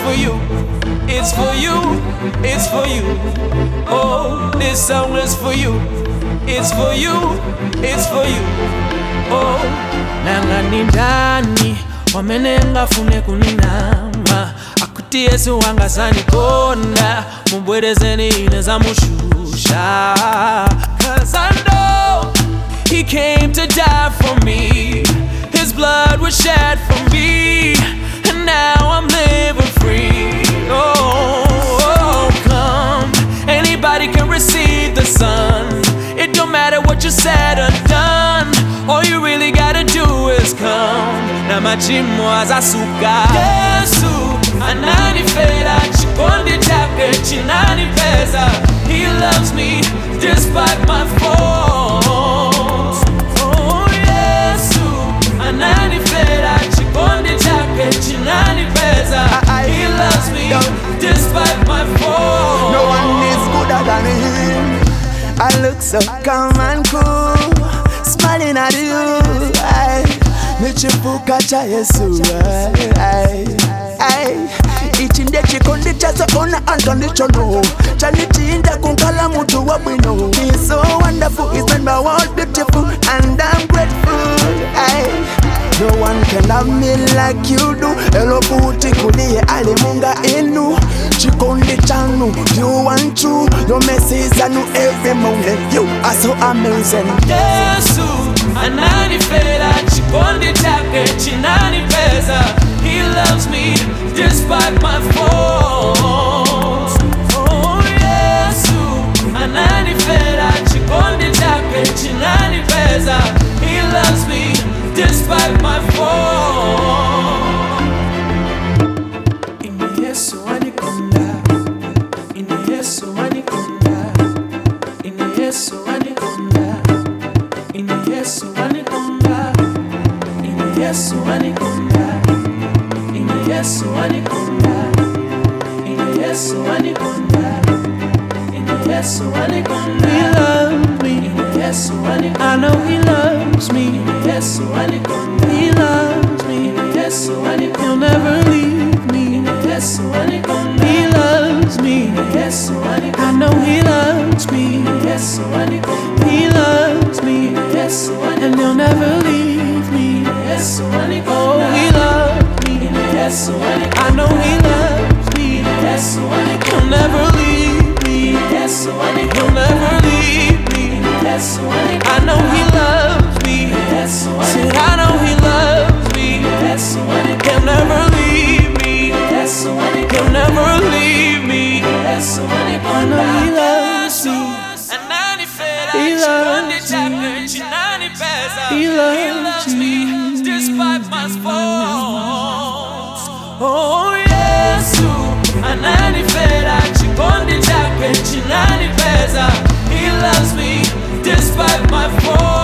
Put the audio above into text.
for you. It's for you. It's for you. Oh, this song is for you. It's for you. It's for you. Oh, nanga ni ndani wamenenga fune kuninama akuti Yesu wanga sanikonda mubwerezeni ineza mushusha. Cause I know He came to die for me. His blood was shed for me, and now I'm living free. Oh, come, anybody can receive the Son. It don't matter what you said or done. All you really gotta do is come. Na machimo azasuka. Yesu ananifera, chikondi chake chinanipeza. He loves me despite my faults. Oh, Yesu ananifera, chikondi chake chinanipeza. He loves me despite my faults. No one is gooder than Him. I look so calm and cool, smiling at you. Nichipuka cha Yesu. Ichinde chikondi chazo ona unconditional. Chanichinda kunkala mutu wa bwino. He's so wonderful, He's made my world beautiful, and I'm grateful. No one can love me like you do. Elo puti kulie alimunga inu. Chikondi chanu, you and true. Your message I know every moment. You are so amazing. Yesu ananifera, chikondi chake chinanipeza. He loves me despite my faults. Oh, Yesu ananifera, chikondi chake chinanipeza. He loves me despite my faults. Ine Yesu anikonda, Ine Yesu anikonda, Ine Yesu anikonda, Ine Yesu anikonda, Ine Yesu anikonda, Ine Yesu anikonda, Ine Yesu anikonda, Ine Yesu anikonda. He loves me, Ine Yesu anikonda. I know He loves me, Ine Yesu anikonda. He loves me, Ine Yesu anikonda. He'll never leave me, Ine Yesu anikonda. He loves me, Ine Yesu anikonda. I know He loves me, Ine Yesu anikonda. He loves me, Ine Yesu anikonda. And He'll never leave me, Ine Yesu anikonda. Oh, He loves me, Ine Yesu anikonda. I know He loves me, Ine Yesu anikonda. He'll never leave me, Ine Yesu anikonda. He'll never leave me, Ine Yesu anikonda. I know He loves me, Ine Yesu anikonda. Said I know He loves me, Ine Yesu anikonda. He'll never leave me, Ine Yesu anikonda. He'll never leave me, Ine Yesu anikonda. I know He loves me. He loves me. He loves me despite my faults. Oh, Yesu ananifera, chikondi chake chinanipeza. He loves me despite my faults.